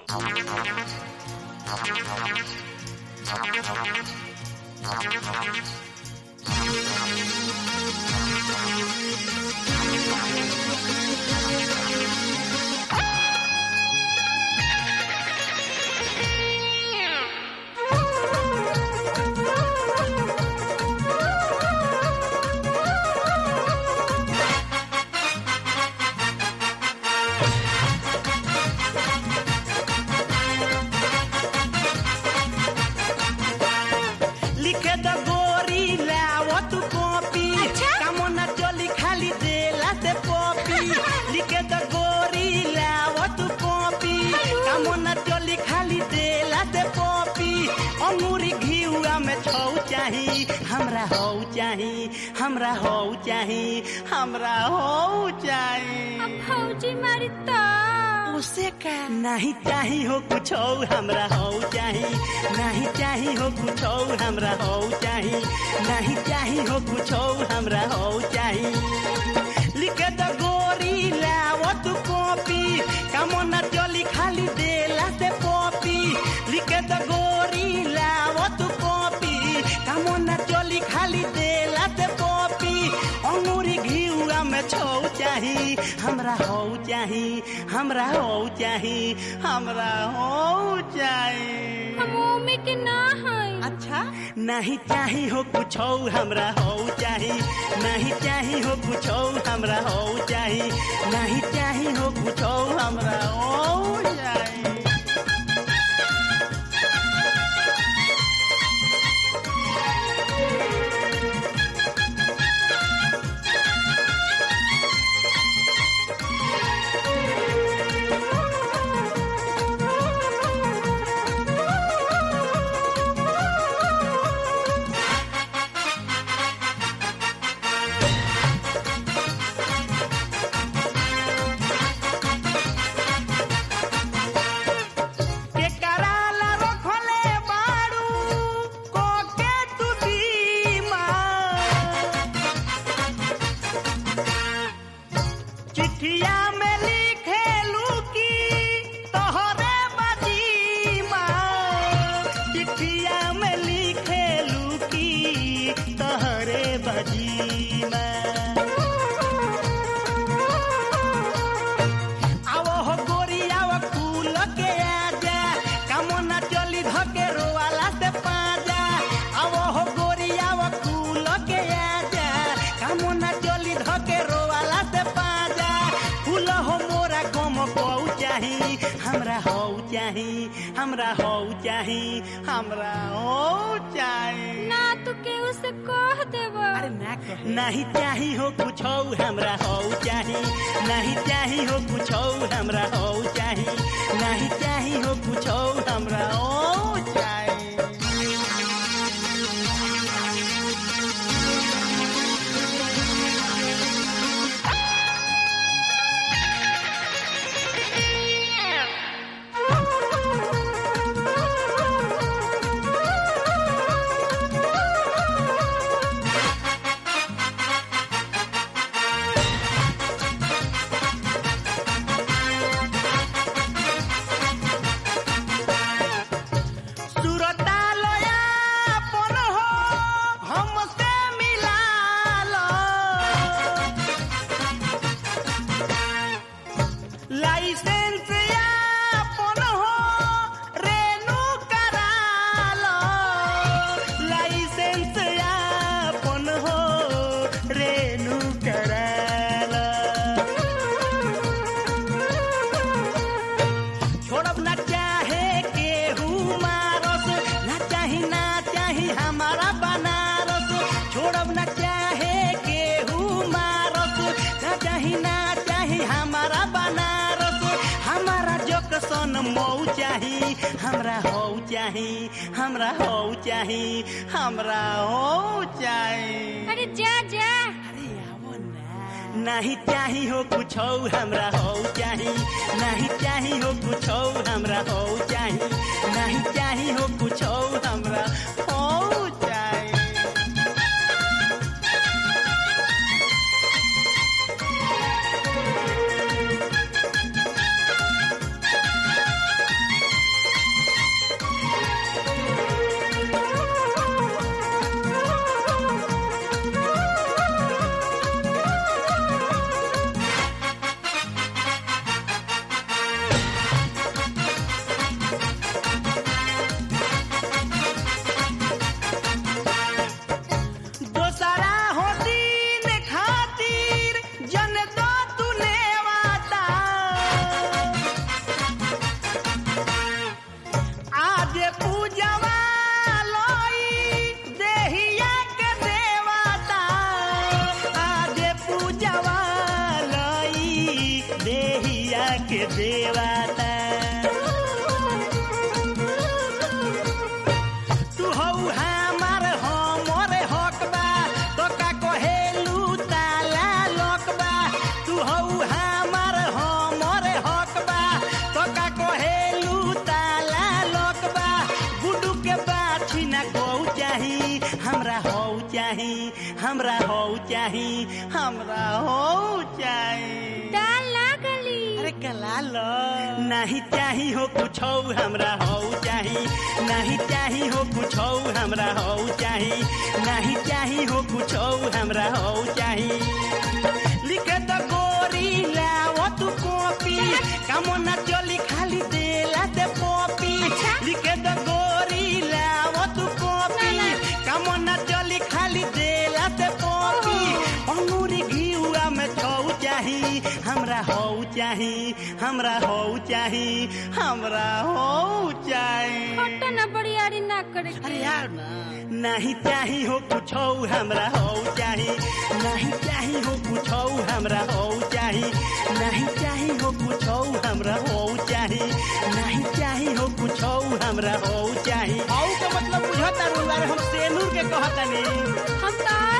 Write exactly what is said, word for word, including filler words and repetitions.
हमरा हो चाही हमरा हो चाही हमरा हो चाही अब फौजी मारी तो उसे का नहीं चाही हो कुछ हमरा हो चाही नहीं चाही हो कुछ हमरा हो चाही नहीं चाही हो कुछ हमरा हो चाही लिखे द गोरी लाओ तू कॉपी कामो न चली खाली देला से पॉपी लिखे द गोरी लाओ तू कॉपी कामो न चली खाली देला से पॉपी अंगूरी घिउआ में छौ चाही हमरा हो चाही हमरा हो चाही हमरा हो चाही हम में के ना है अच्छा नहीं चाही हो कुछ हमरा हो चाही नहीं चाही हो कुछ हमरा हो चाही नहीं चाही हो कुछ हमरा हो चाही हमरा हो चाही हमरा हो चाही हमरा हो चाही ना तू के उसे कह देबो अरे ना कह नहीं चाही हो कुछ हमरा हो चाही नहीं चाही हो कुछ हमरा हो चाही नहीं चाही हो कुछ हमरा हो चाही मऊ चाही हमरा हो चाही हमरा हो चाही हमरा हो चाही अरे जा जा अरे आवो ना नहीं चाही हो कुछ हमरा हो चाही नहीं चाही हो कुछ हमरा हो चाही नहीं चाही हो कुछ हमरा हो चाही हमरा हो चाही हमरा हो चाही दाल लागली अरे कला लो नहीं चाही हो कुछ हमरा हो चाही नहीं चाही हो कुछ हमरा हो चाही नहीं चाही हो कुछ हमरा हो चाही लिखे तो गोरी लाओ तू कॉपी कामो ना चली खाली देला दे पॉपी लिखे तो गोरी लाओ तू कॉपी कामो ना चली खाली देला दे पॉपी अंगूरी घिउआ में छौ चाही हमरा हो चाही हमरा हो चाही हमरा हो चाही हट ना बड़ियारी ना करे अरे यार ना नहीं चाही हो कुछ हमरा हो चाही नहीं चाही हो कुछ हमरा हो चाही नहीं चाही हो कुछ हमरा हो चाही नहीं चाही हो कुछ हमरा हो चाही औ के मतलब बुझता रू हम सेनूर के कहता नहीं हम तो